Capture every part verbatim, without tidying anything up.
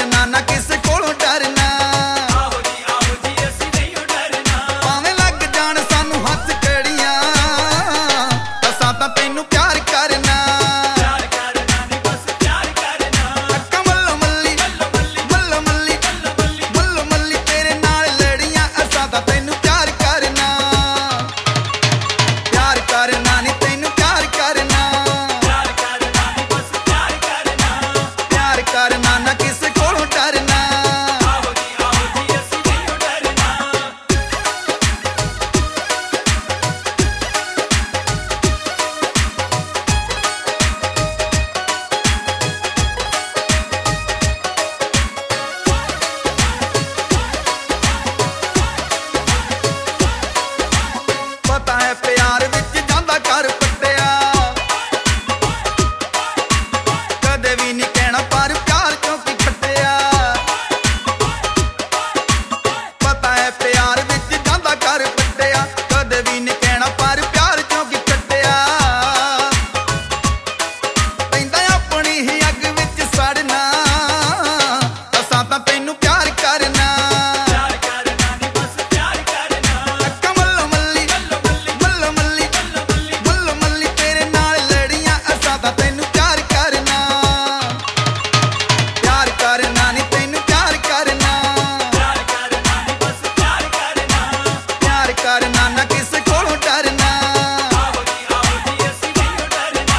करना ना किसे कोलों डरना। आहो जी आहो जी असीं नहीं डरना। भावें लग जाण सानू हथ कड़ियां, असां तां तैनू प्यार करना। प्यार करना नी बस प्यार करना। अक्कां मल्लो मल्ली मल्लो मल्ली मल्लो मल्ली तेरे नाल लड़ियां, असां तां तैनू प्यार करना। प्यार करना नी तैनू प्यार करना। प्यार करना नी बस प्यार करना। प्यार करना ना किसे कोलों डरना। आहो जी आहो जी असीं नहीं डरना। पता है प्यार विच जांदा कर पट्टिया, कदे भी नहीं कहना पर प्यार क्यों की खट्टिया। पता है प्यार विच जांदा कर पट्टिया, कदे भी नहीं कहना पर प्यार क्यों की खट्टिया। पैंदा अपनी ही अग विच सड़ना, असां तां तैनू प्यार करना। प्यार करना नी बस प्यार करना। अक्कां मल्लो मल्ली मल्लो मल्ली मल्लो मल्ली तेरे नाल लड़ियां, असां तां तैनू प्यार करना। प्यार करना नी तैनू प्यार करना। प्यार करना नी बस प्यार करना। प्यार करना ना किसे कोलों डरना। आहो जी आहो जी असीं नहीं डरना।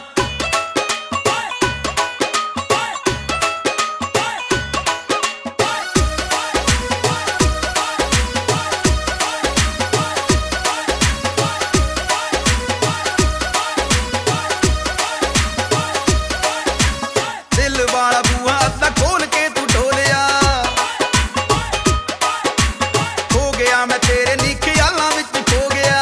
दिल वाला बूहा अद्धा खोल के तू ढोलिया, हो गया मैं तेरे नी ख्यालां विच खो गया।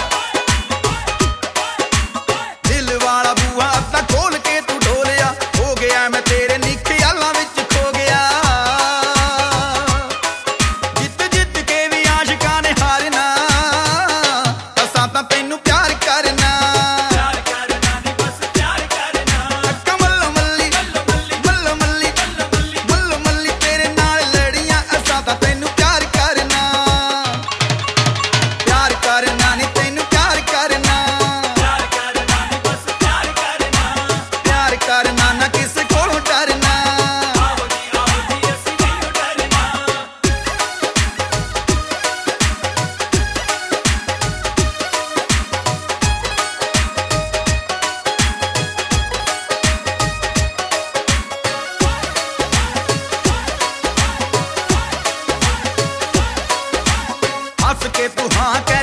दिल वाला बूहा अद्धा खोल के तू ढोलिया, हो गया मैं तेरे नी ख्यालां विच खो गया। जित जित के भी आशिकां ने हारना, असां तां तैनू प्यार करना। प्यार करना नी बस प्यार करना। अक्कां मल्लो मल्ली मल्लो मल्ली मल्लो मल्ली तेरे नाल लड़ियां, असां तां तैनू प्यार करना। प्यार करना नी तैनू प्यार करना। प्यार करना नी बस प्यार करना। प्यार करना ना किसे कोलों डरना। आहो जी आहो जी असीं नहीं डरना। हंस के तू हाँ कह